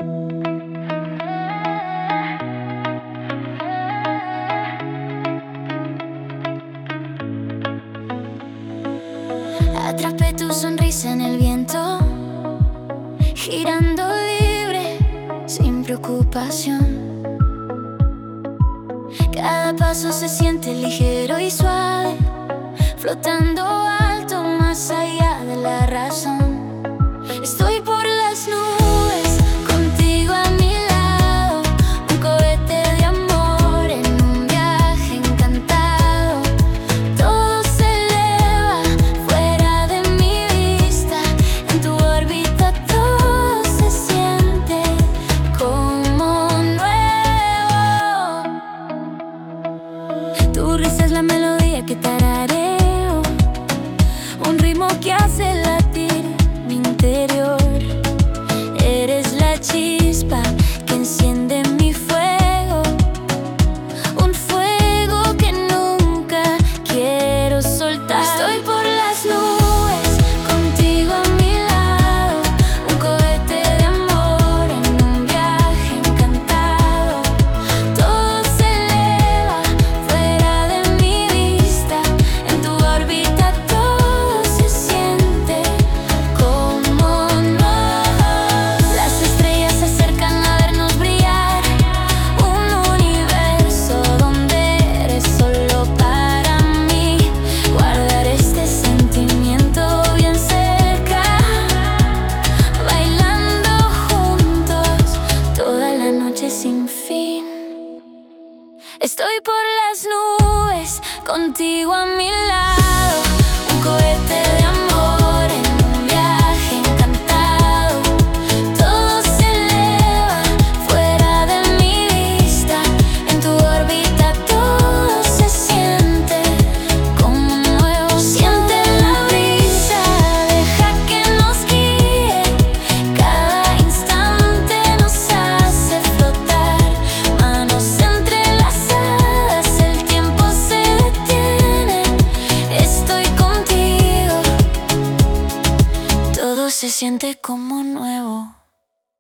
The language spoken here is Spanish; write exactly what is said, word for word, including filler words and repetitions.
Atrapé tu sonrisa en el viento, girando libre, sin preocupación. Cada paso se siente ligero y suave, flotando alto más allá de la razón. Estoy por las nubes, contigo a mi lado, un cohete de amor en un viaje encantado. Todo se eleva fuera de mi vista, en tu órbita todo se siente como nuevo. Tu risa es la melodía que tarareo, un ritmo que hace latir mi interior. Eres la chispa que enciende mi fuego, un fuego que nunca quiero soltar. Estoy por las nubes, contigo a mi lado, un cohete de amor en un viaje encantado. Todo se eleva fuera de mi vista, en tu órbita todo se siente como nuevo. Las estrellas se acercan a vernos brillar, un universo donde eres solo para mí. Guardar este sentimiento bien cerca, bailando juntos toda la noche sin fin. Estoy por las nubes, contigo a mi lado, un cohete de amor en un viaje encantado. Todo se eleva fuera de mi vista, en tu órbita todo se siente como nuevo. Siente la brisa, deja que nos guíe, cada instante nos hace flotar. Manos entrelazadas, el tiempo se detiene. Estoy contigo, todo se siente como